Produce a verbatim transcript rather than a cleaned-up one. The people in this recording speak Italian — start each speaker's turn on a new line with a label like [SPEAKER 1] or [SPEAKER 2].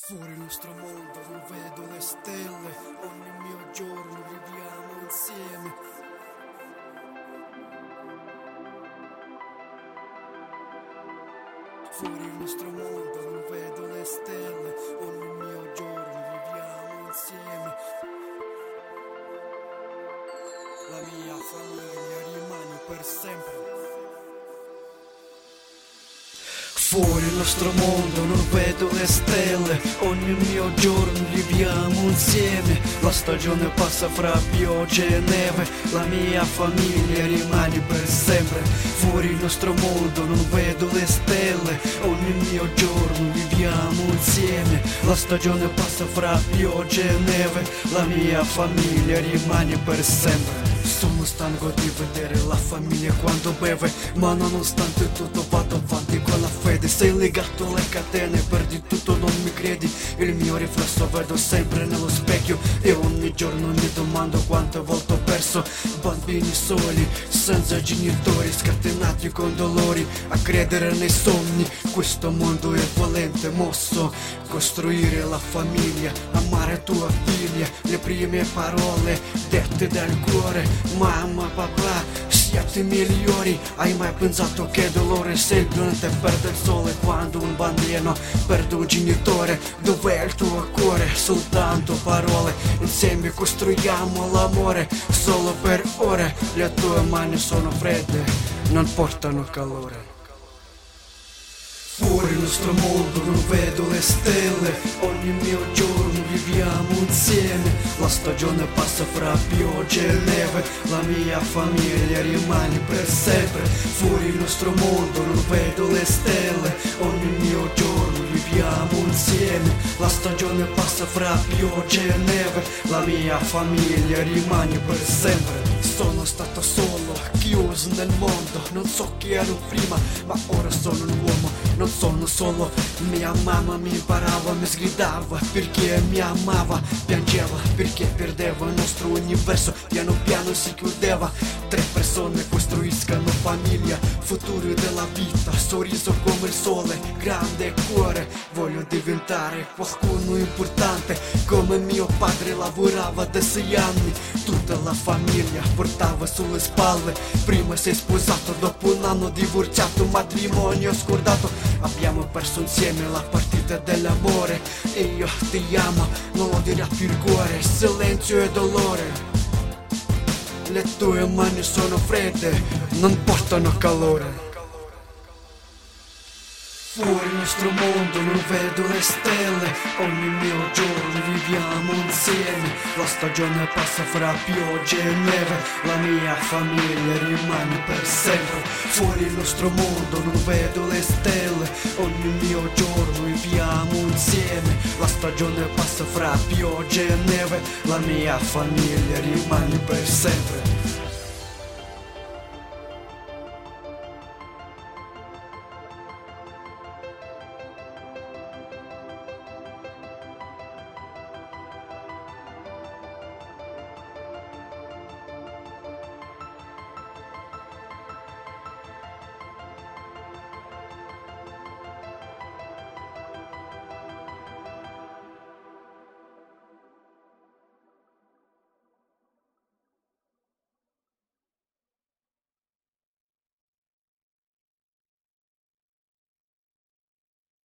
[SPEAKER 1] Fuori il nostro mondo non vedo le stelle, ogni mio giorno viviamo insieme. Fuori il nostro mondo non vedo le stelle, ogni mio giorno viviamo insieme. La mia famiglia rimane per sempre. Fuori il nostro mondo non vedo le stelle, ogni mio giorno viviamo insieme. La stagione passa fra pioggia e neve, la mia famiglia rimane per sempre. Fuori il nostro mondo non vedo le stelle, ogni mio giorno viviamo insieme. La stagione passa fra pioggia e neve, la mia famiglia rimane per sempre. Sono stanco di vedere la famiglia quando beve, ma nonostante tutto vado avanti con la fede. Sei legato alle catene, perdi tutto, non mi credi. Il mio riflesso vedo sempre nello specchio e ogni giorno mi domando quante volte ho perso. Bambini soli, senza genitori, scatenati con dolori a credere nei sogni. Questo mondo è valente, mosso costruire la famiglia, amare tua figlia. Le prime parole dette dal cuore: mamma, papà, siete migliori. Hai mai pensato che dolore sei il pianeta perde il sole quando un bambino perde un genitore? Dov'è il tuo cuore? Soltanto parole. Insieme costruiamo l'amore solo per ore. Le tue mani sono fredde, non portano calore. Fuori il nostro mondo non vedo le stelle, ogni mio giorno viviamo insieme. La stagione passa fra pioggia e neve, la mia famiglia rimane per sempre. Fuori il nostro mondo non vedo le stelle, ogni mio giorno viviamo insieme. La stagione passa fra pioggia e neve, la mia famiglia rimane per sempre. Sono stato solo, chiuso nel mondo, non so chi ero prima, ma ora sono un uomo. Non sono solo, mia mamma mi imparava, mi sgridava perché mi amava, piangeva perché perdeva il nostro universo, piano piano si chiudeva. Tre persone costruiscono famiglia, futuro della vita, sorriso come il sole, grande cuore. Voglio diventare qualcuno importante, come mio padre lavorava da sei anni. Tutta la famiglia portava sulle spalle, prima sei sposato, dopo un anno divorziato, matrimonio scordato. Abbiamo perso insieme la partita dell'amore, e io ti amo, non lo dirà più il cuore, silenzio e dolore. Le tue mani sono fredde, non portano calore. Fuori il nostro mondo non vedo le stelle, ogni mio giorno viviamo insieme. La stagione passa fra pioggia e neve, la mia famiglia rimane per sempre. Fuori il nostro mondo non vedo le stelle, ogni mio giorno viviamo insieme. La stagione passa fra pioggia e neve, la mia famiglia rimane per sempre.